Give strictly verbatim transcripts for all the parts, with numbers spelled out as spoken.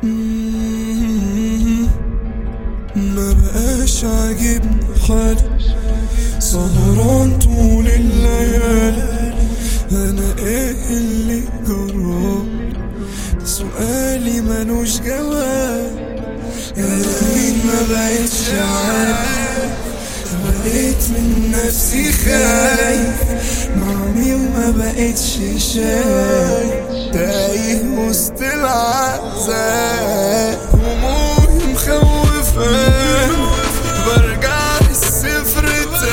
مم. ما بقاش عاجبني حالي، سهران طول الليالي. انا ايه اللي جرالي؟ ده سؤالي ملوش جواب. يا لمين ما بقتش عارف، بقيت من نفسي خايف. مع مين ما بقتش شايف، تايه وسط العذاب. همومي مخوفاني، برجع للصفر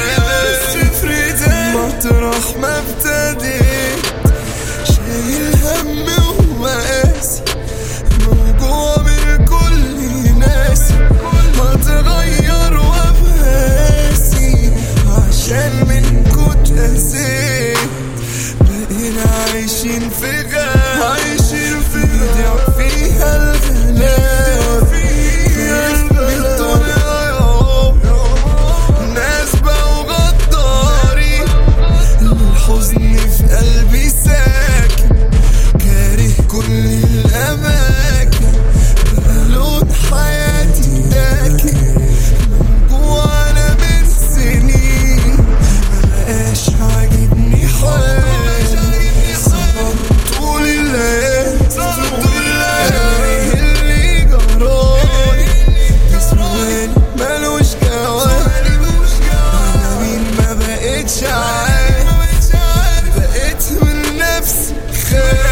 تاني. مطرح ما ابتديت شايل هم ومقاسي، موجوع من كل ناسي. هتغير وابهاسي عشان منكو اتأذيت. بقينا عايشين في غاب، عايشين في غاب فيها الغلاب. فيها الغلاب ناس بقوا غدارين. الحزن في قلبي ساكن، كاره كل الأماكن. بقى لون حياتي داكن، موجوع أنا من سنين. مبقاش عاجبني حالي، سهر طول الليل. أنا إيه اللي جرالي؟ ده سؤالي ملوش جواب. أنا مين ما بقتش عارف، بقيت من نفسي خايف.